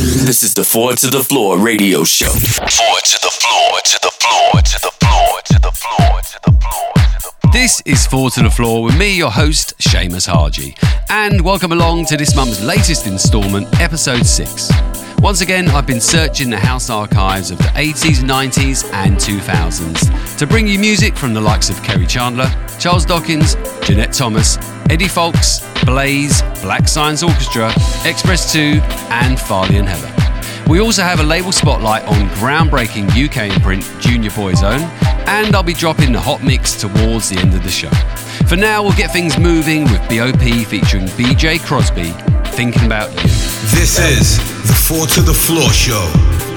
This is the Four to the Floor radio show. Four to the floor, to the floor, to the floor, to the floor, to the floor, to the floor. This is Four to the Floor with me, your host, Seamus Haji. And welcome along to this month's latest instalment, episode 6. Once again, I've been searching the house archives of the 80s, 90s and 2000s to bring you music from the likes of Kerry Chandler, Charles Dawkins, Jeanette Thomas, Eddie Fowlkes, Blaze, Black Science Orchestra, Express 2 and Farley and Heather. We also have a label spotlight on groundbreaking UK imprint Junior Boyzone, and I'll be dropping the hot mix towards the end of the show. For now, we'll get things moving with B.O.P. featuring BJ Crosby, Thinking About You. This is the Four to the Floor show.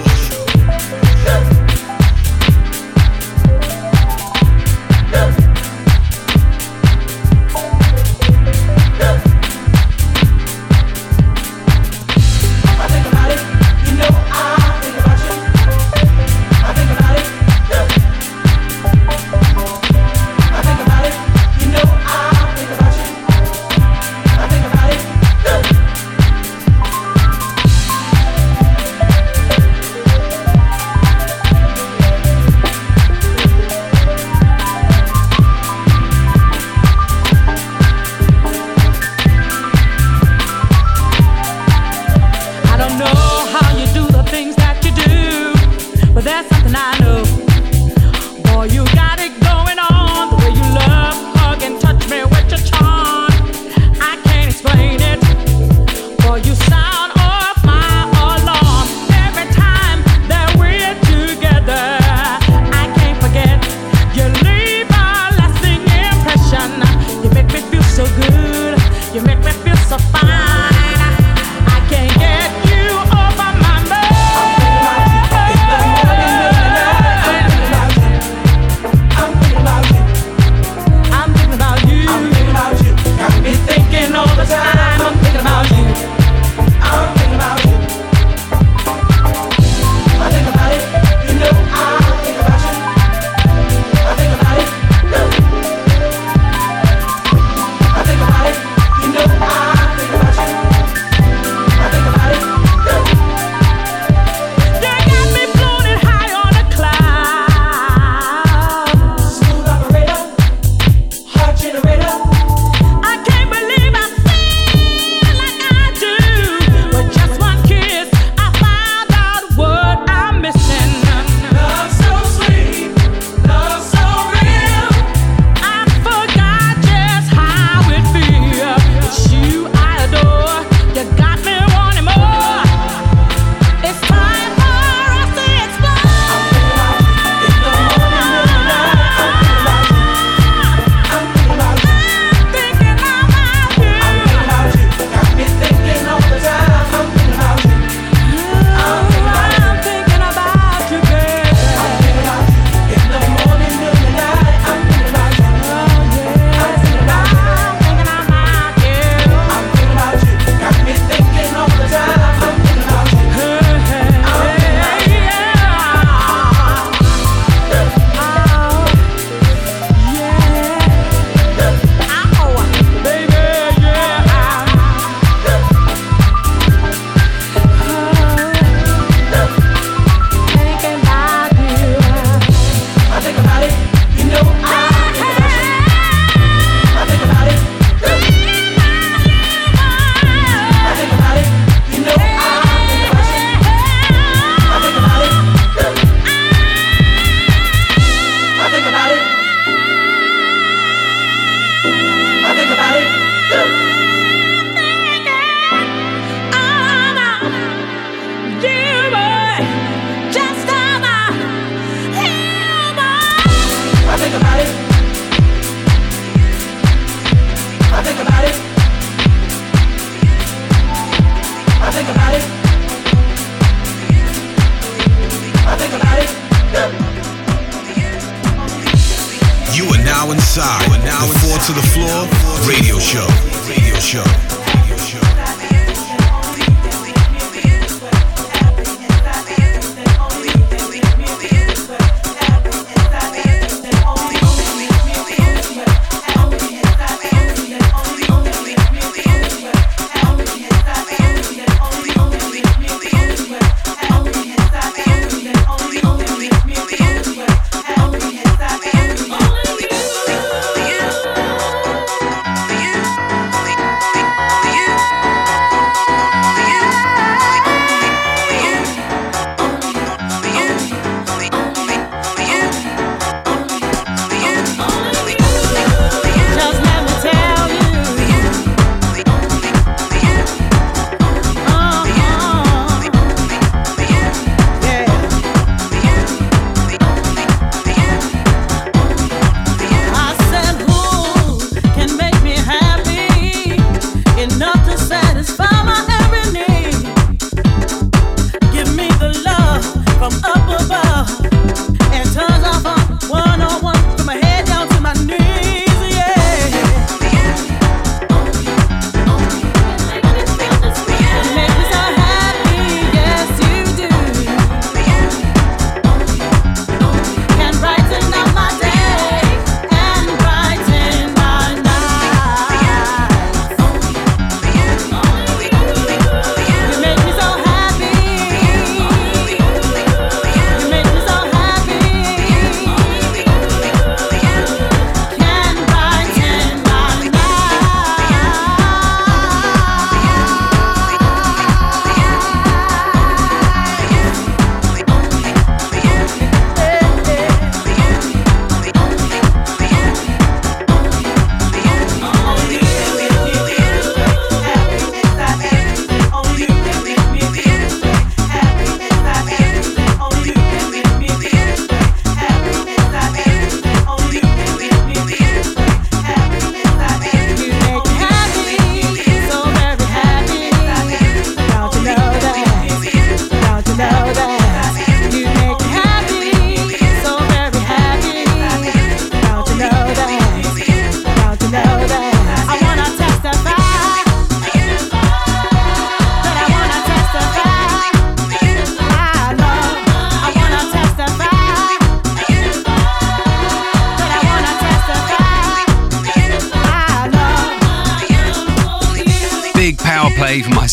To the Floor radio show.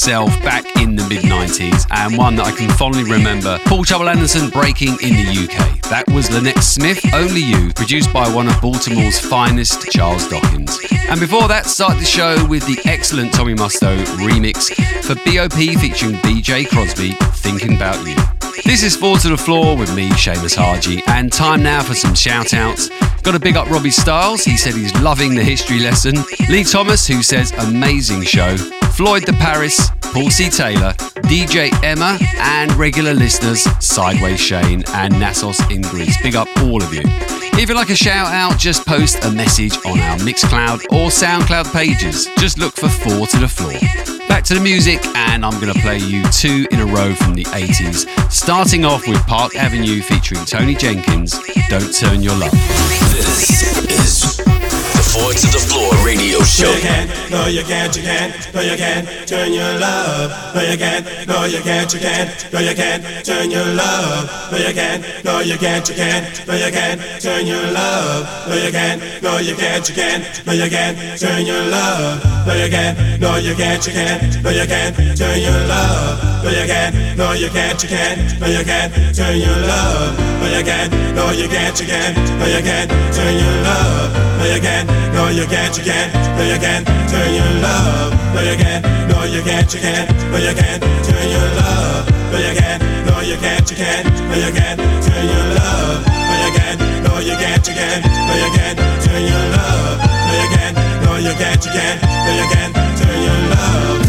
myself back in the mid-90s, and one that I can fondly remember Paul Trouble Anderson breaking in the UK. That was Lynette Smith, Only You, produced by one of Baltimore's finest, Charles Dawkins. And before that, started the show with the excellent Tommy Musto remix for B.O.P. featuring BJ Crosby, Thinking About You. This is Four to the Floor with me, Seamus Haji, and time now for some shout-outs. Got to big up Robbie Styles, he said he's loving the history lesson. Lee Thomas, who says amazing show. Floyd de Paris, Paul C. Taylor, DJ Emma, and regular listeners Sideways Shane and Nassos in Greece. Big up all of you. If you'd like a shout out, just post a message on our Mixcloud or Soundcloud pages. Just look for Four to the Floor. Back to the music, and I'm going to play you two in a row from the 80s. Starting off with Park Avenue featuring Tony Jenkins, Don't Turn Your Love. This is the Four to the Floor radio show. No, you can't, you can't, no, you can't turn your love. No, you can't, no, you can't, you can't, no, you can't turn your love. No, you can't, no, you can't, you can't, no, you can't turn your love. No, you can't, no, you can't, you can't, no, you can't turn your love. No, you can't, no, you can't, you can't, no, you can't turn your love. No, you can't, no, you can't, you can't, no, you can't turn your love. No, you can't, no, you can't, you can't, no, you can't turn your love. No, you can't, no, you can't, you can't, no, you can't turn your love. No, you can't, no, you can't, you can't, no, you can't turn your love. No, you can't, no, you can't, you can't, no, you can't turn your love. No, you can't, no, you can't, you can't, no, you can't turn your love. No, you can't, no, you can't, you can't, no, you can't turn your love.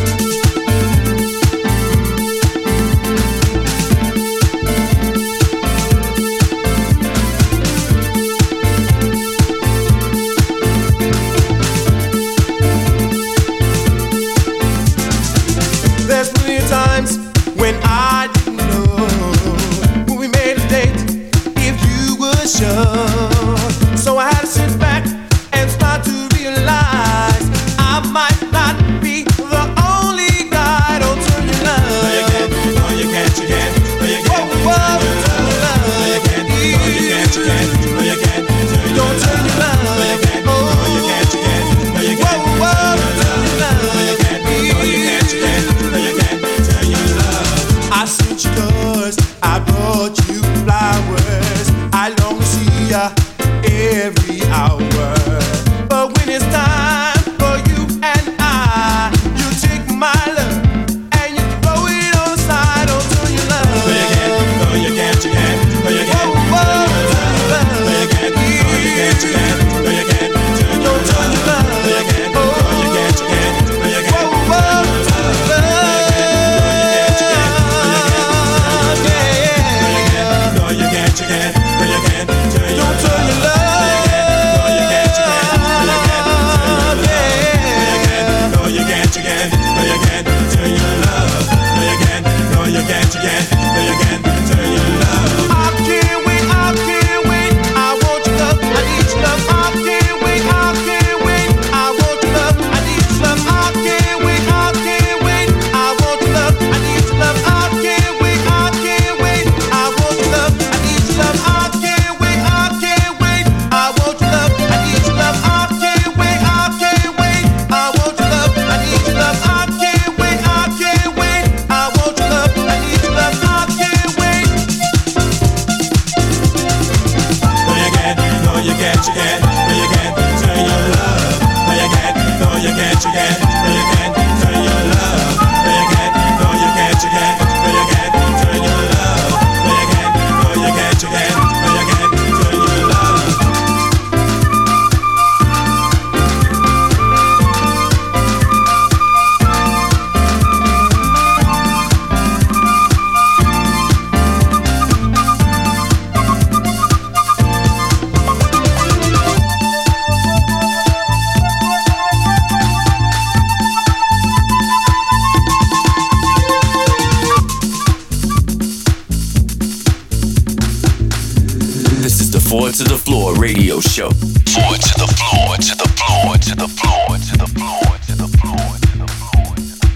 Times when I didn't know when we made a date if you were sure. So I had to sit back and start to realize I might not be the only guy. Don't turn your love. No, you can't, no, you can't, you can't, no, you can't turn your love. No, you can't, no, you can't, you can't, no, you can't turn your love. No, you can't, no, you can't, you can't, no, you can't turn your love. No, you can't, no, you can't, you can't, no, you can't. I sent you yours, I brought you flowers. I long to see ya every hour. But when it's time for you and I, you take my love and you throw it on the side. Don't turn your love. No, you can't, no, you can't, you can't, no, you can't turn your love. No, you can't, no, you can't, you can't, no, you can't turn your love. No, you can't, no, you can't, you can't, no, you can't turn your love. You can't, no, you can't turn your love. Don't turn your love. No, you can't, you can't, no, you can't turn your love. No, you can't, no, you can't, you can't, no, you can't turn your love. No, you can't, no, you can't, you can't, no, you can't turn your love. I can't wait, I can't wait. I want your love, I need your love. I can't wait, I can't wait. I want your love, I need your love. I can't wait, I can't wait. I want your love, I need your love. I can't wait, I can't wait. I want your love, I need your love. I can't wait, I can't wait. I want your love, I need your love. I can't wait, I can't wait. I want your love, I need your love. I can't wait, I can't wait. I want your love, I need your love. I can't wait. No, you can't, no, you can't, you can't, no, you can't turn your love. No, you can't, no, you can't, you can't, no, you can't turn your love. No, you can't, no, you can't, you can't, no, you can't turn your love. No, you can't, no, you can't, you can't, no, you can't turn your love. Four to the Floor radio show. Four to the floor, to the floor, to the floor, to the floor, to the floor, to the floor, to the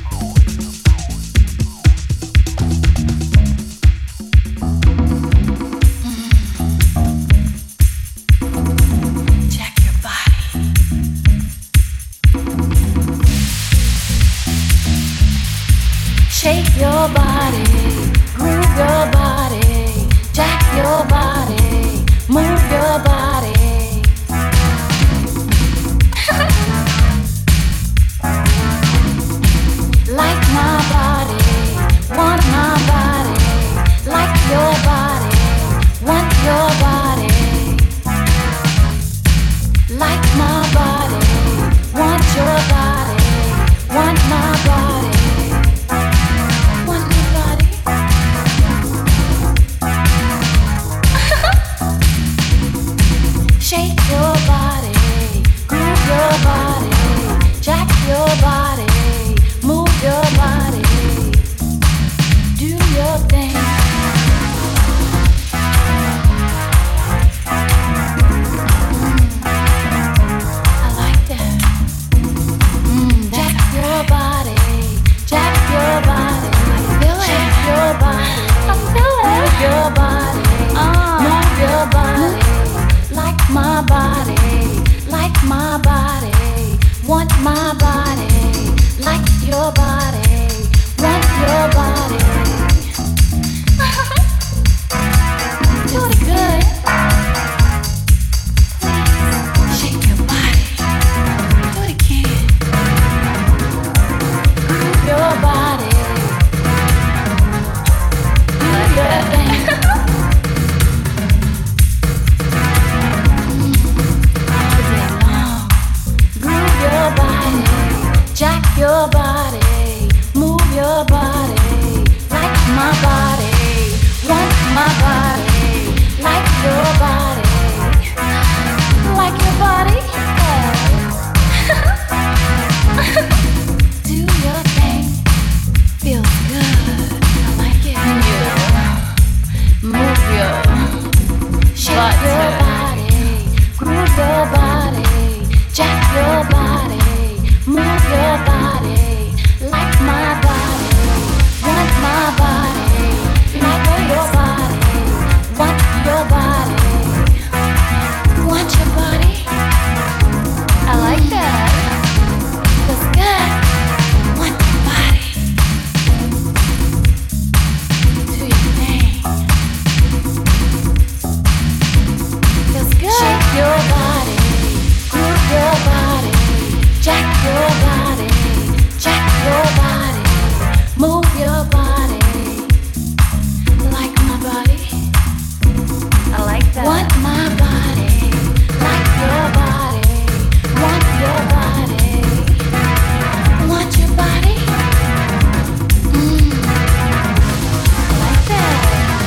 floor. Check your body. 'Cause Shake your body, groove your body, jack your body, move your body. Like my body, want my body, like your body, want your body. Like my body, want your body, want my body. Shake your body, groove your body, jack your body, move your body, do your thing. I like that. Jack your body, jack your body, shake your body, move your body, move your body. Like my body, want my body, like your body, want your body. Do it good. Please, shake your body. Do it again. Move your body. Do your thing. Jack your body, move your body, like my body, want my body, like your body, like your body, do your thing, feels good, I like it. Move your, shake your body, groove your body, jack your body. Move your body, like my body, want my body, like your body, want your body, want your body. I like that. Feels good. Want your body. Do your thing. Feels good. Shake your body, groove your body. Jack your body, jack your body, move your body, like my body. I like that. Want my body, like your body, want your body, want your body. I like that.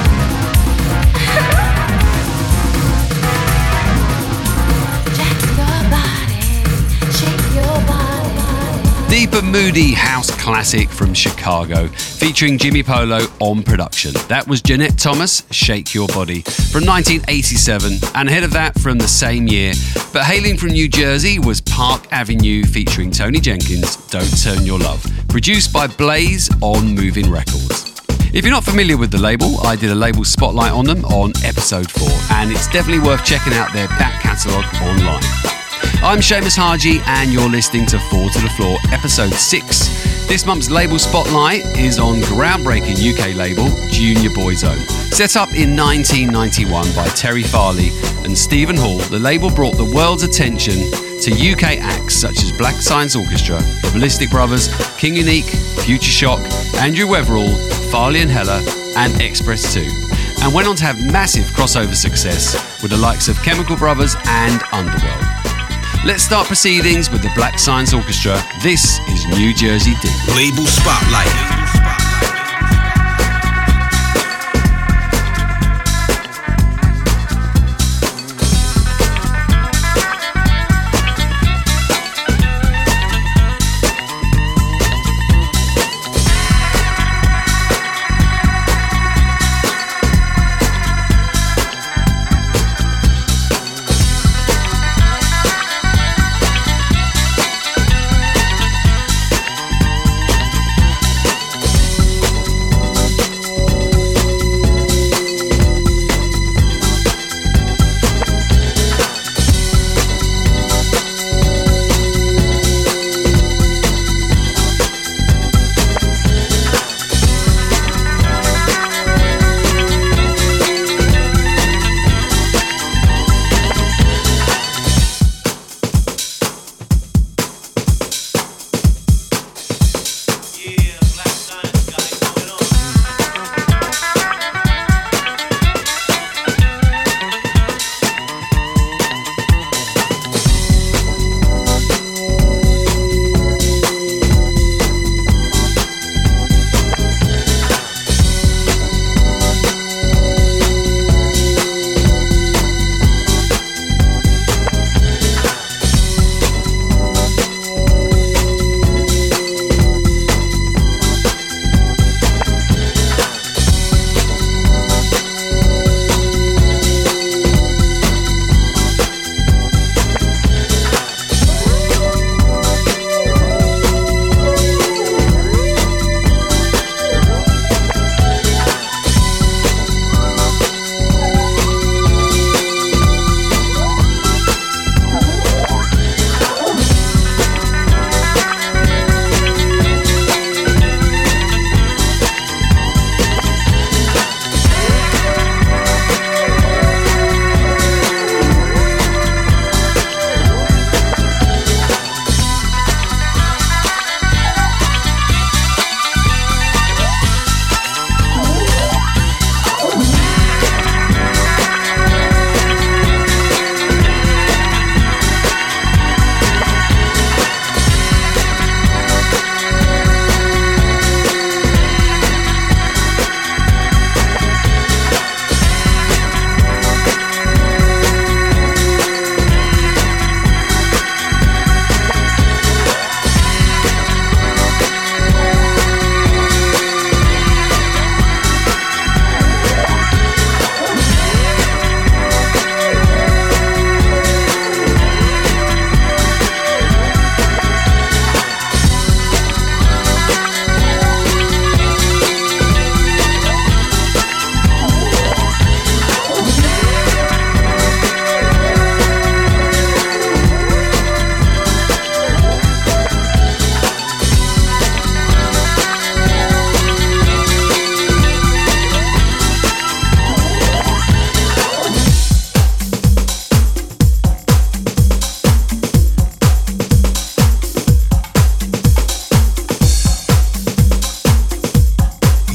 Jack your body, shake your body. Deep and moody house classic from Chicago, featuring Jimmy Polo on production. That was Jeanette Thomas, Shake Your Body, from 1987, and ahead of that from the same year, but hailing from New Jersey, was Park Avenue featuring Tony Jenkins, Don't Turn Your Love, produced by Blaze on Moving Records. If you're not familiar with the label, I did a label spotlight on them on episode 4, and it's definitely worth checking out their back catalogue online. I'm Seamus Haji, and you're listening to 4 to the Floor, episode 6. This month's label spotlight is on groundbreaking UK label Junior Boyzone. Set up in 1991 by Terry Farley and Stephen Hall, the label brought the world's attention to UK acts such as Black Science Orchestra, the Ballistic Brothers, King Unique, Future Shock, Andrew Weatherall, Farley and Heller, and Express 2, and went on to have massive crossover success with the likes of Chemical Brothers and Underworld. Let's start proceedings with the Black Science Orchestra. This is New Jersey Deep. Label Spotlight.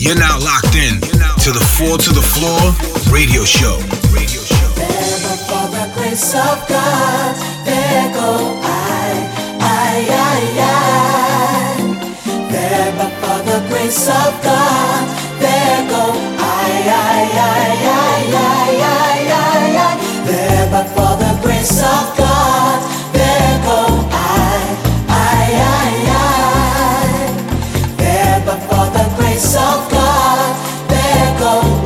You're now locked in to the 4 to the Floor radio show. Ever for the grace of God, there go I. There but for the grace of God, there go I. There but for the grace of God, there go I. There but for the grace of God, there go I.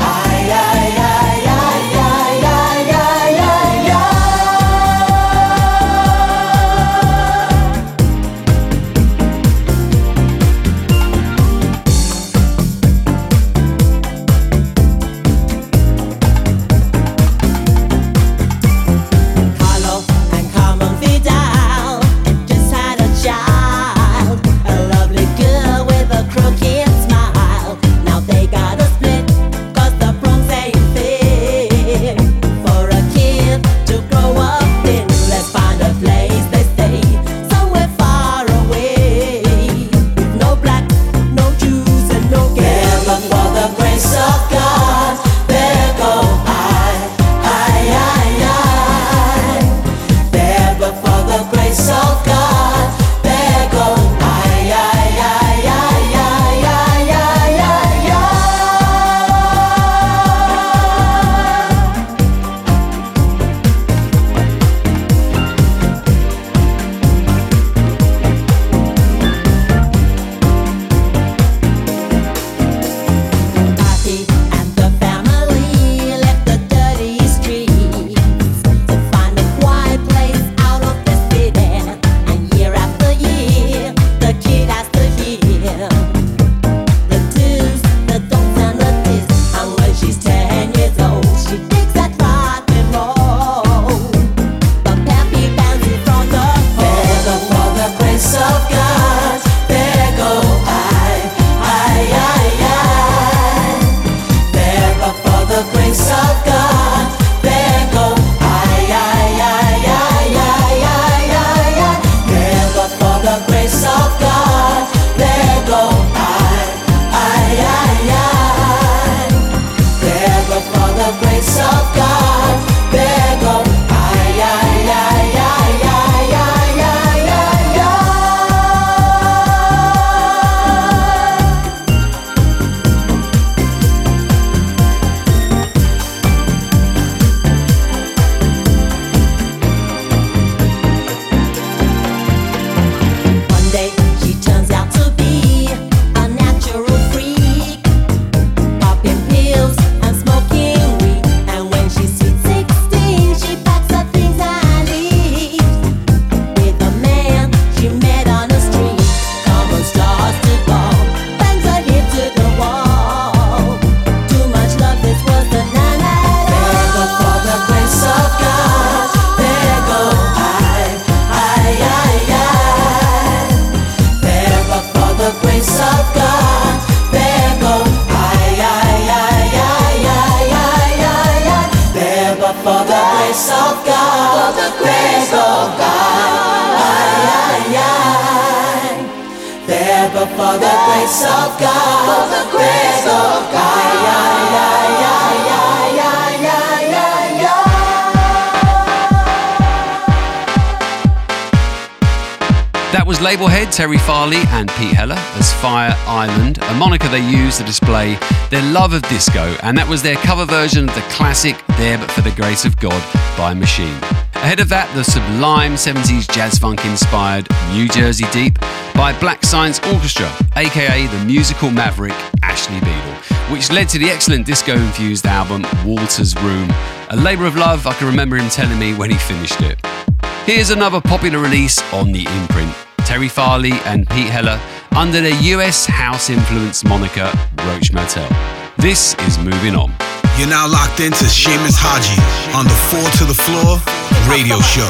That was label head Terry Farley and Pete Heller as Fire Island, a moniker they use to display their love of disco, and that was their cover version of the classic There But For The Grace Of God by Machine. Ahead of that, the sublime 70s jazz funk inspired New Jersey Deep by Black Science Orchestra, aka the musical maverick Ashley Beadle, which led to the excellent disco-infused album Walter's Room, a labour of love I can remember him telling me when he finished it. Here's another popular release on the imprint, Terry Farley and Pete Heller under their US house-influenced moniker Roach Motel. This is Moving On. You're now locked into Seamus Haji on the 4 to the Floor radio show.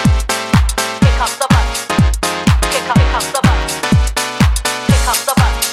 Pick up the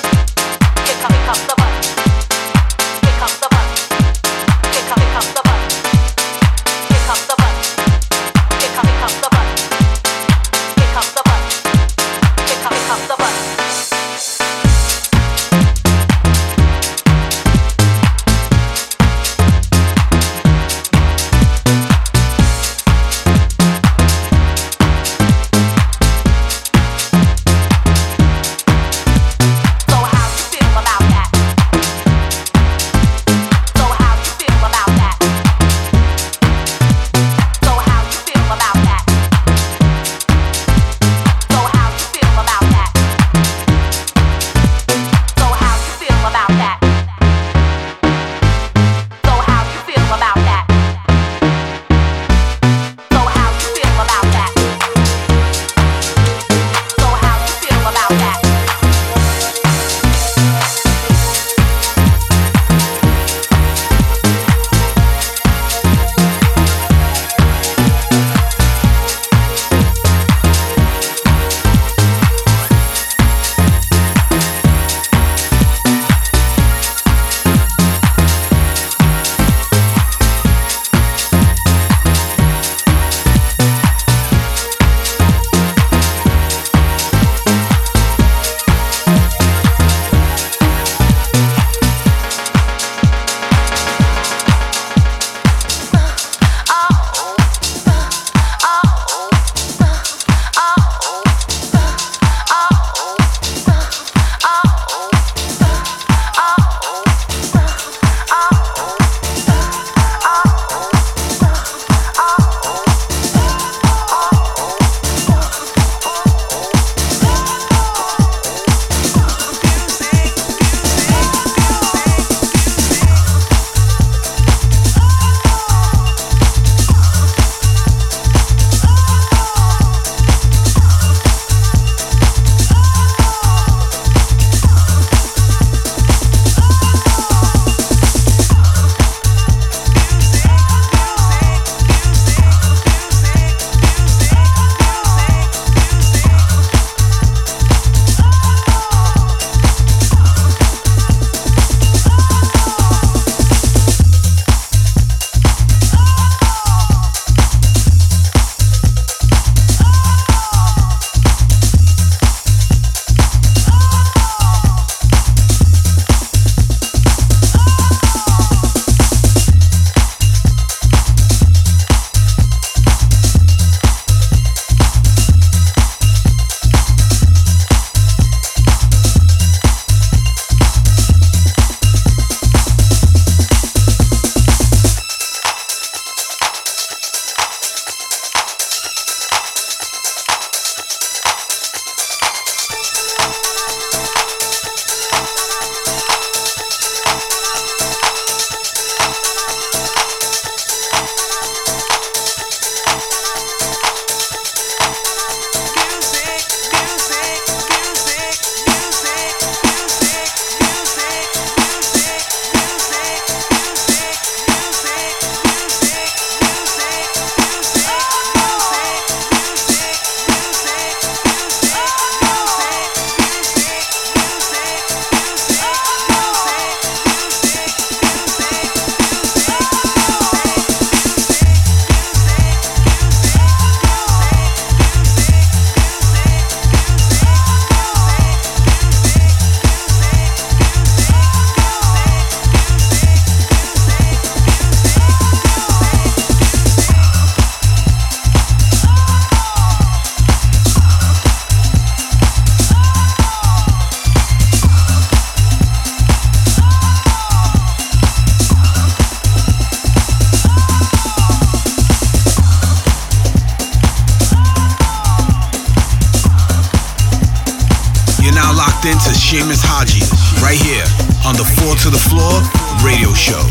Seamus Haji, right here on the 4 to the Floor radio show.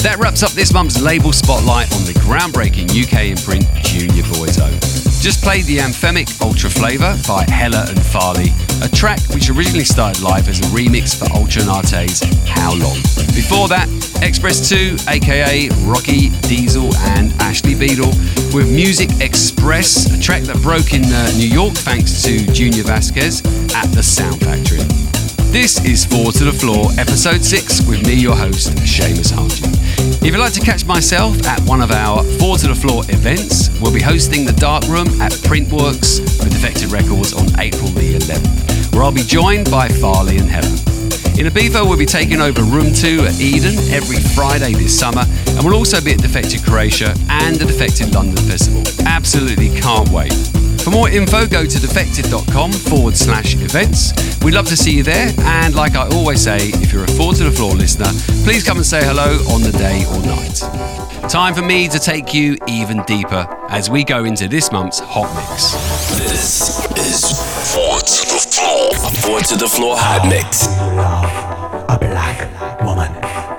That wraps up this month's label spotlight on the groundbreaking UK imprint Junior Boyzone. Just played the anthemic Ultra Flavor by Hella and Farley, a track which originally started live as a remix for Ultra Nate's How Long. Before that, Express 2, aka Rocky, Diesel and Ashley Beadle with Music Express, a track that broke in New York thanks to Junior Vasquez at the Sound Factory. This is 4 to the Floor, episode 6, with me, your host, Seamus Harji. If you'd like to catch myself at one of our 4 to the Floor events, we'll be hosting the Dark Room at Printworks with Defected Records on April the 11th, where I'll be joined by Farley and Hella. In Ibiza, we'll be taking over Room 2 at Eden every Friday this summer, and we'll also be at Defected Croatia and the Defected London Festival. Absolutely can't wait. For more info, go to defected.com/events. We'd love to see you there, and like I always say, if you're a 4 to the Floor listener, please come and say hello on the day or night. Time for me to take you even deeper as we go into this month's Hot Mix. This is 4 to the Floor. 4 to the Floor Hot Mix. Love a black woman.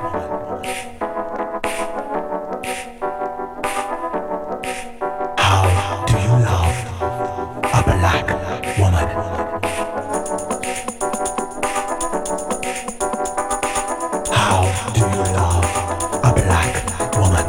How do you love a black woman? How do you love a black woman?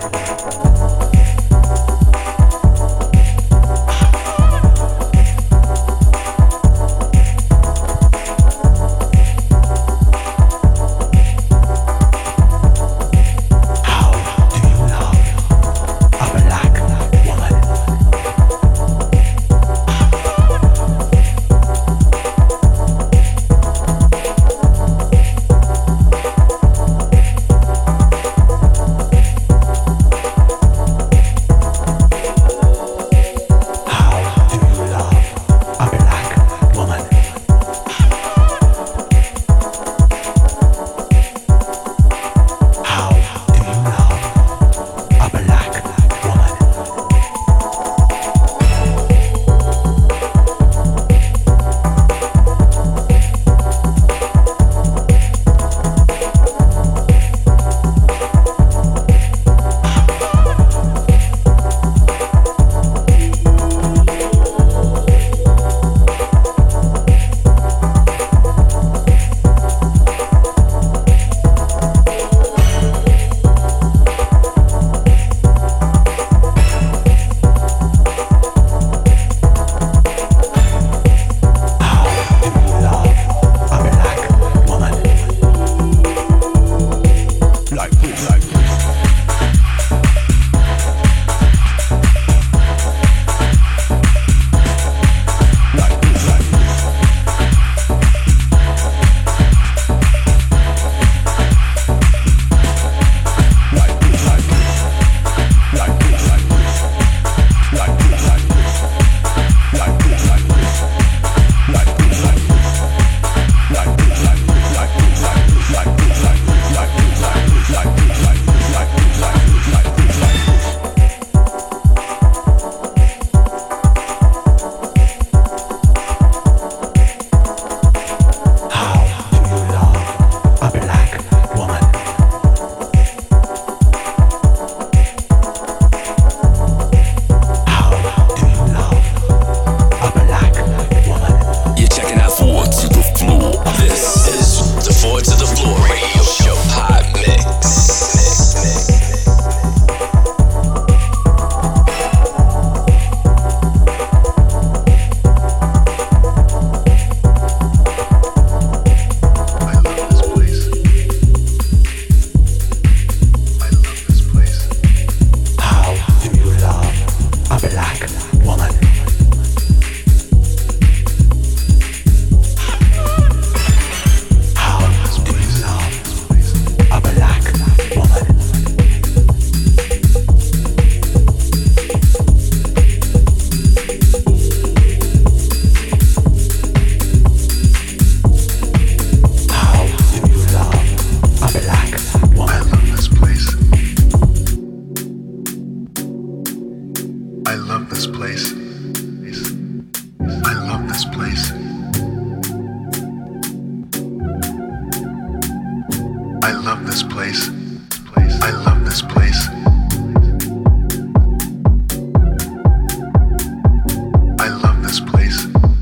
I love this place. I love this place. I love this place.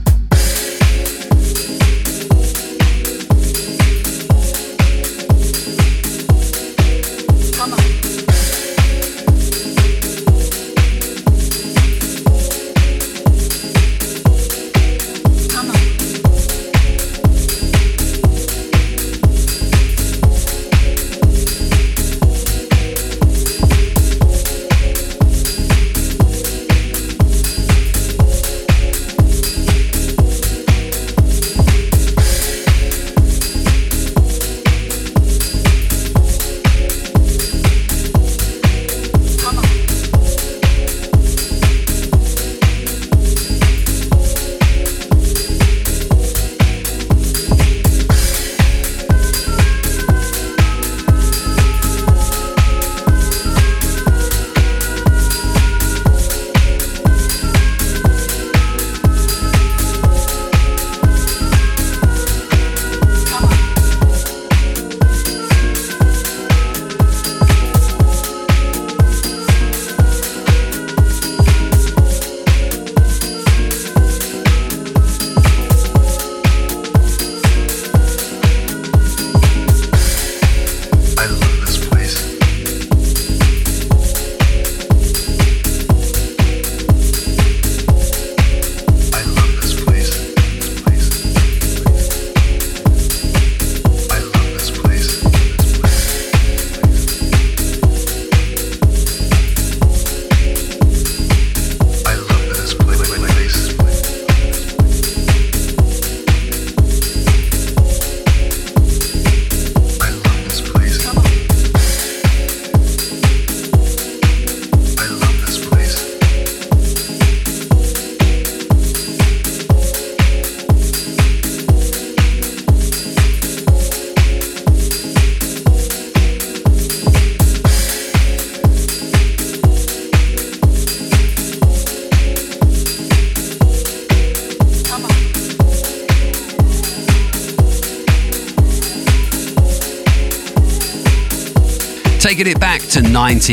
Taking it back to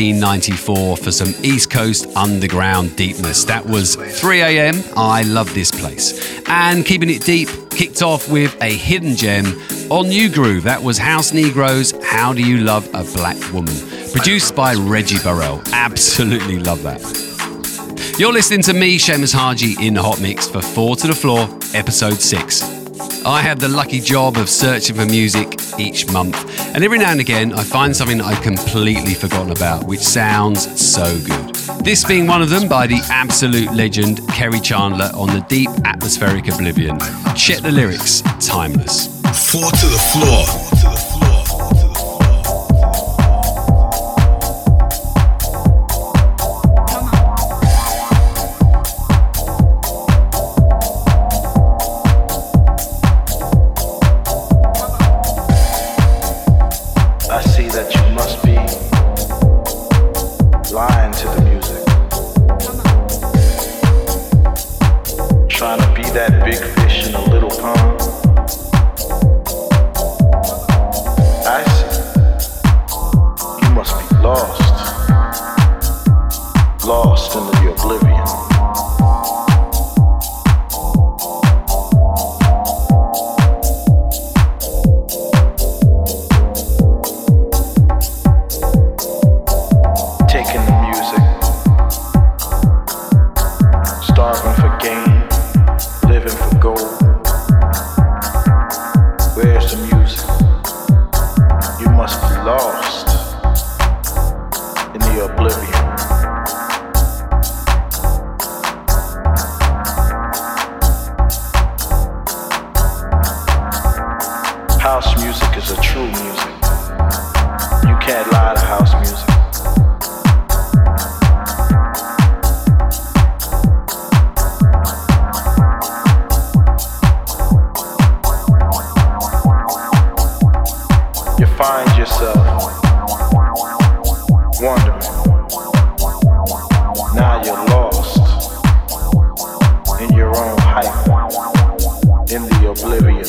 1994 for some East Coast underground deepness. That was 3 AM, I Love This Place. And keeping it deep, kicked off with a hidden gem on New Groove. That was House Negroes, How Do You Love a Black Woman? Produced by Reggie Burrell. Absolutely love that. You're listening to me, Seamus Haji, in the Hot Mix for 4 to the Floor, Episode 6. I have the lucky job of searching for music each month, and every now and again I find something that I've completely forgotten about, which sounds so good. This being one of them by the absolute legend Kerry Chandler on the deep atmospheric Oblivion. Check the lyrics, timeless. 4 to the floor.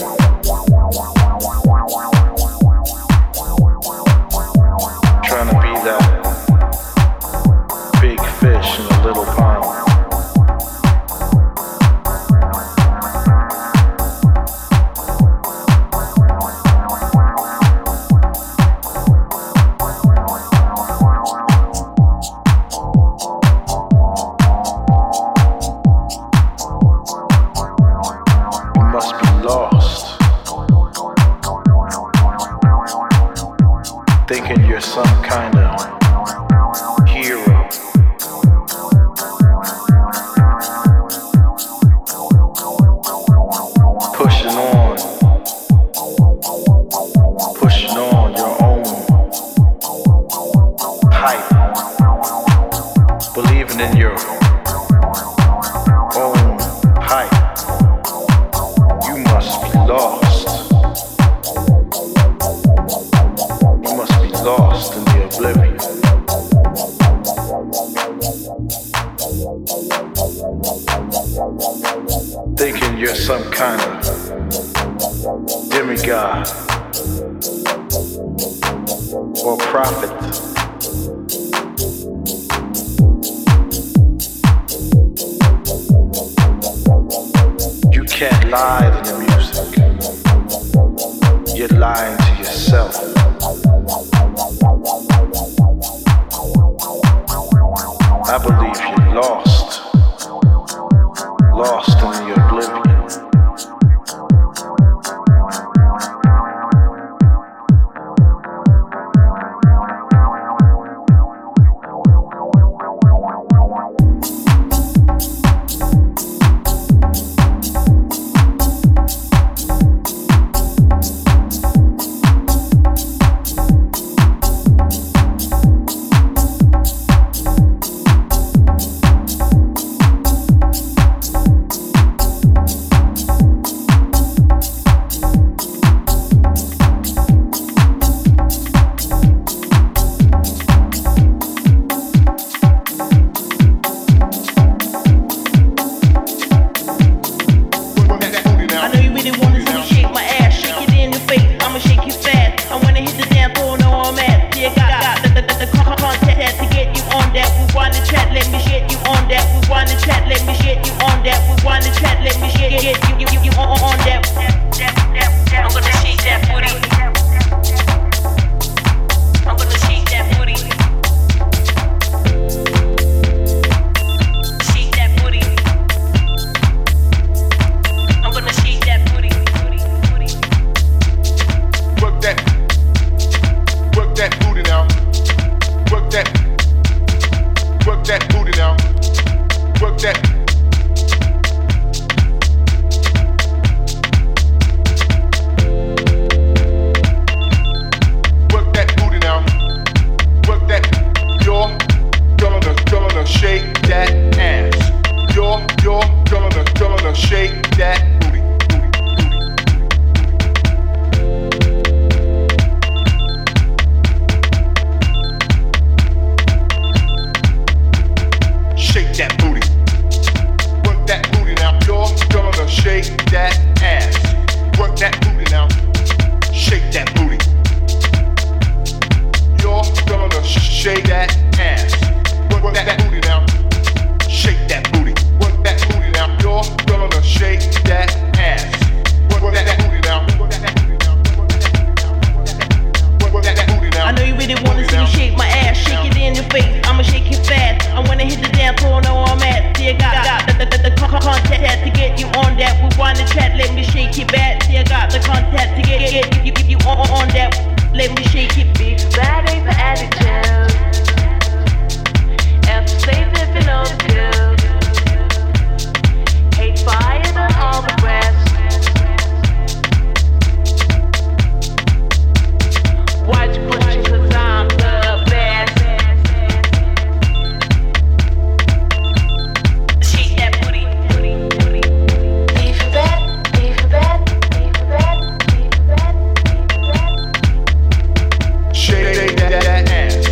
Trying to be thinking you're some kind of hero. Pushing on your own hype, believing in your own hype. You must be lost. You must be lost in the oblivion. Thinking you're some kind of demigod or prophet. You can't lie to the music. You're lying to yourself. I believe you're lost in the oblivion. Shake that ass.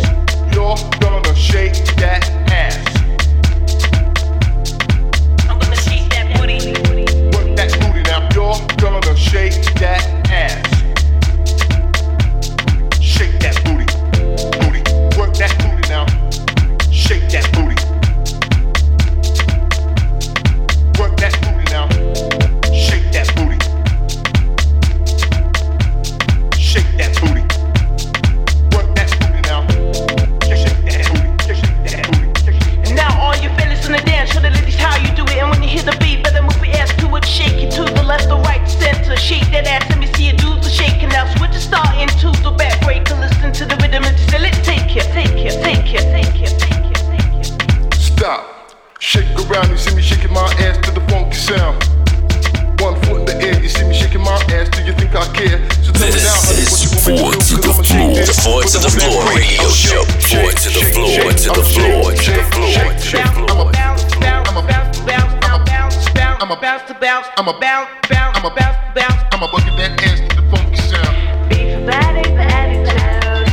This is Forward to the Floor. Forward to the Floor radio show. Forward to the floor, to the floor, to the floor, to the floor. I'm a bounce, I'm a bounce, I'm a bounce to bounce, I'm a bounce, I'm a bounce to bounce, I'm a boogie that ass to the funky sound. Beats that is the attitude.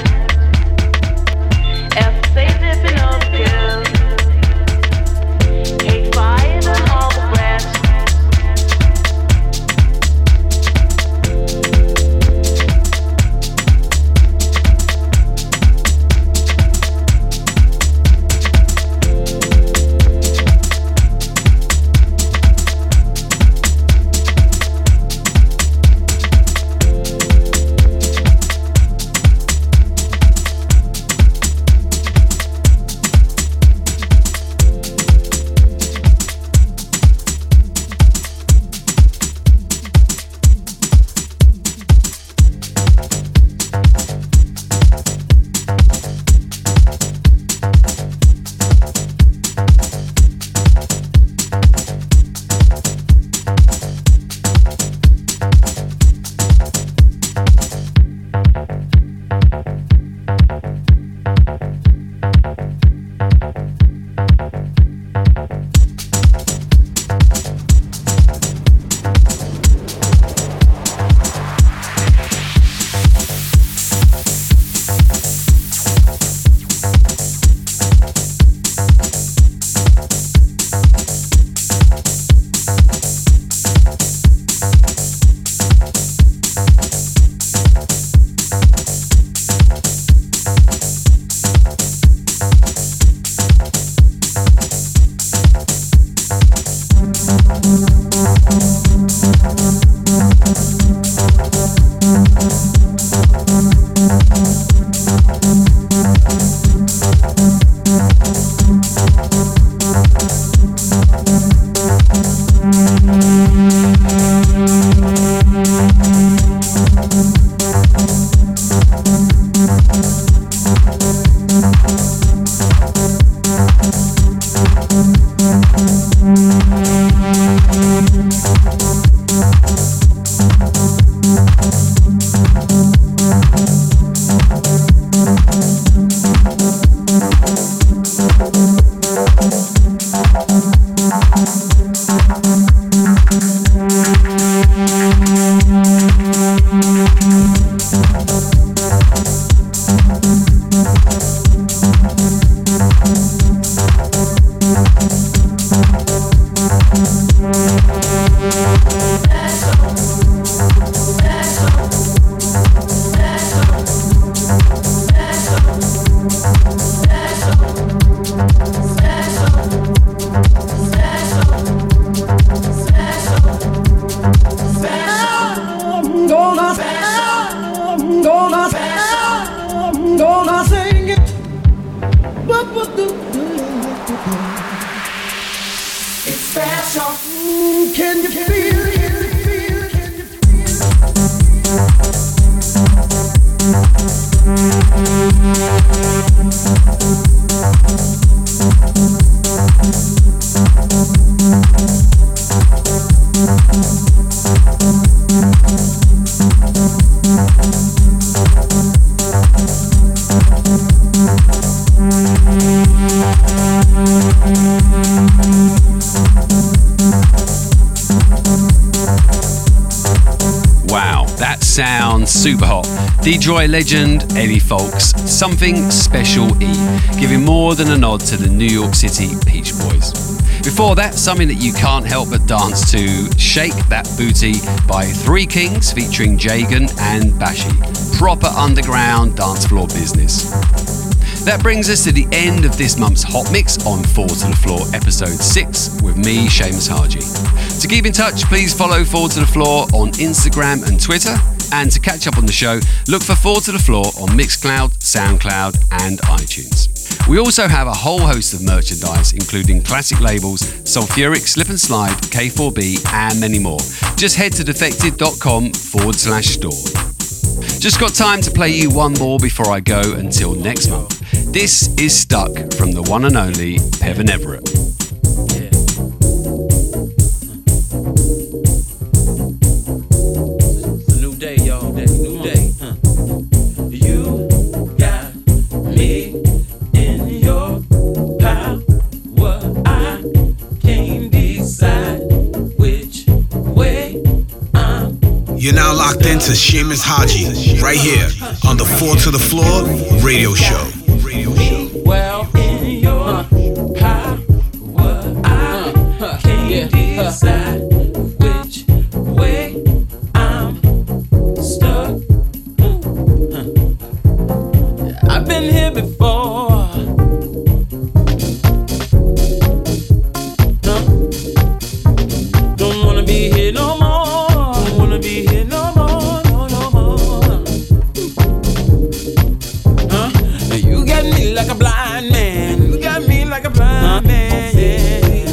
F-say dipping on pills. Hate fire than all the rest. Super hot. Detroit legend Eddie Fowlkes, Something Special E, giving more than a nod to the New York City Peach Boys. Before that, something that you can't help but dance to, Shake That Booty by Three Kings featuring Jagan and Bashi. Proper underground dance floor business. That brings us to the end of this month's Hot Mix on Forward to the Floor episode 6 with me, Seamus Haji. To keep in touch, please follow Forward to the Floor on Instagram and Twitter. And to catch up on the show, look for Forward to the Floor on Mixcloud, Soundcloud and iTunes. We also have a whole host of merchandise, including classic labels, Sulfuric, Slip and Slide, K4B and many more. Just head to defected.com/store. Just got time to play you one more before I go until next month. This is Stuck from the one and only Peven Everett. It's a new day, y'all. locked into Seamus Haji right here on the 4 to the Floor radio show. Well, in your power, I can't decide which way I'm stuck. I've been here before. Don't wanna be here no more. Don't wanna be here no more. No more. You got me like a blind man. You got me like a blind man. Yeah.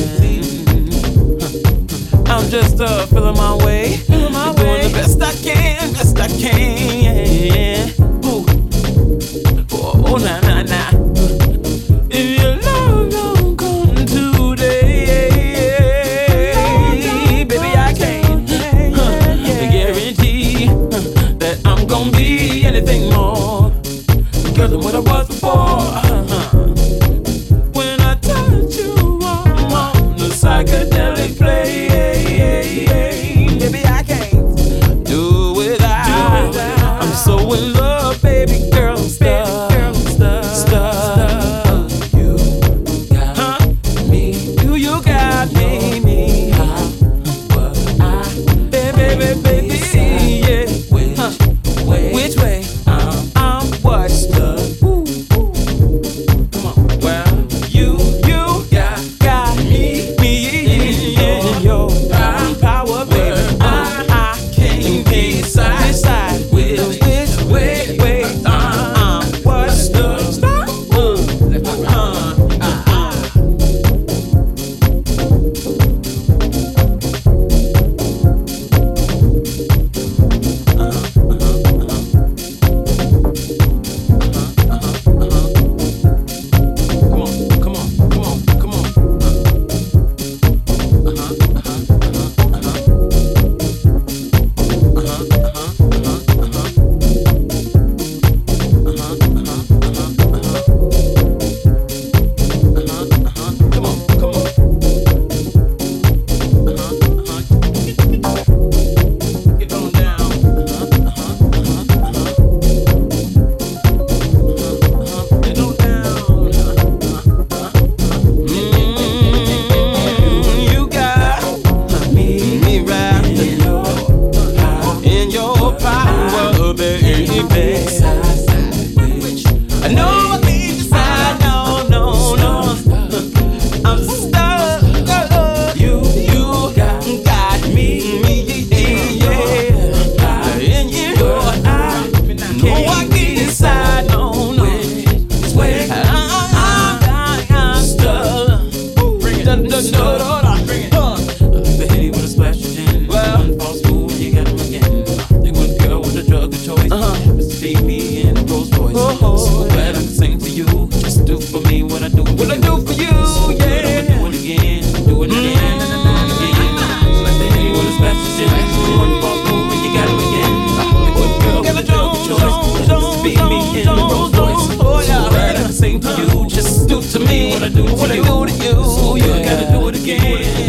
I'm just feeling my way. Doing the best I can. Best I can. Ooh. Oh, nah, nah, nah. If your love don't come today, baby, I can't guarantee that I'm gonna be anything more because of what I was before. When I touch you, I'm on the psychedelic plane. Baby, I can't do without. I'm so in love, baby girl, stuff. You got me. You got me. Baby, yeah. Which way? I'm what? Come on. Well, you got me in your power, baby. I can't decide which way I'm what's the Come on. Get on down. Get on down. You got me wrapped in your power, baby. I know I can't decide, no. I'm stuck. You got me, yeah. In your eye, no, I can't decide, no. I'm stuck. Bring it. The hitty with a splash of gin. One false move, you got him again. They with a girl with a drug of choice. Mr. TV and a Rolls Royce. So glad I can sing for you. Just do for me what I do. What I do for you, yeah. Do it again. Like the hitty with a splash of gin. One false move, and you got him again. They with a girl with a drug of choice. Mr. TV and a Rolls Royce. So glad I can sing for you. Just do to me what I do to you. You gotta do it again.